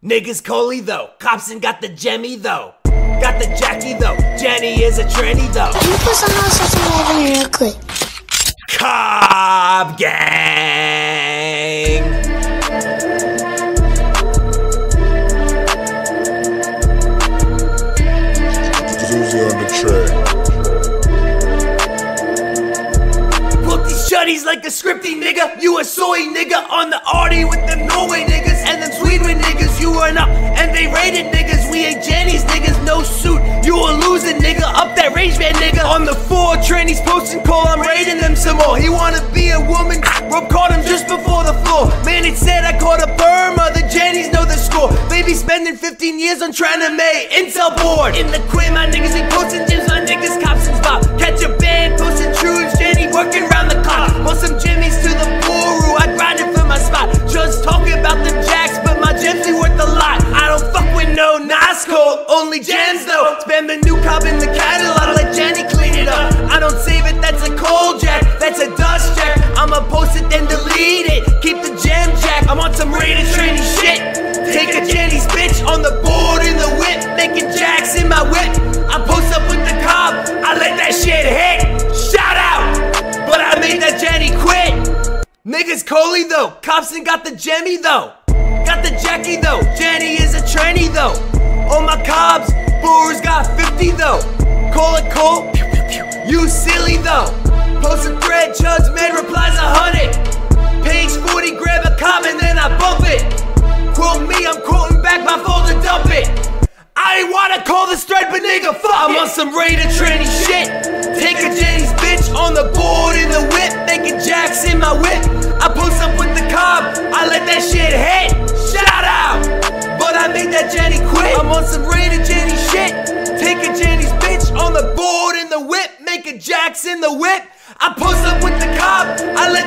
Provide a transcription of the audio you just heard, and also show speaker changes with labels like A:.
A: Niggas Coley though, Copson got the Jemmy though. Got the Jackie though, Jenny is a tranny though.
B: Can you put some more such a in real quick?
A: Cobb Gang.
C: Uzi on the track.
A: Book these shutties like a scripty nigga. You a soy nigga on the arty with them Norway niggas and them Sweden niggas. You run up and they raided niggas. We ain't Jenny's niggas, no suit. You a losing nigga, up that range man nigga. On the 4 trannies posting call, I'm raiding them some more. He wanna be a woman, Rob caught him just before the floor. Man, it said I caught a Burma, the Jennies know the score. Baby spending 15 years on trying to make Intel board. In the quit, my niggas be posting gyms, my niggas Copson's bop. Catch a band, posting truths, Jenny working round the clock. Want some Jimmys to the Buru, I grinded for my spot. Just talking about them jacks, but my gems be worth a lot. I don't fuck with no Nasco, only gems though. Spam the new Cobb in the catalog, let Jenny clean it up. I don't save it, that's a cold jack, that's a dust jack. I'ma post it then delete it, keep the gem jack. I'm on some rated trendy shit. Take a Jenny's bitch on the board in the whip, making jacks in my whip. I post up with the Cobb, I let that shit hit. Shout out, but I made that Jenny quit. Niggas Coley though, Copson got the Jemmy though. Got the Jackie though, Jenny is a tranny though. On my Cobbs, Brewers got 50 though. Call it cool, you silly though. Post a thread, Chuds man replies 100. Page 40, grab a Cobb and then I bump it. Quote me, I'm quoting back my folder, dump it. I ain't wanna call this thread, but nigga, fuck I'm on some rated tranny shit. Take a Jenny's bitch on the board in the whip, making jacks in my whip. I post up with the Cobb, I let that shit hit. Shout out, but I made that Jenny quit. I'm on some rated Jenny shit. Take a Jenny's bitch on the board in the whip, making jacks in the whip. I post up with the Cobb, I let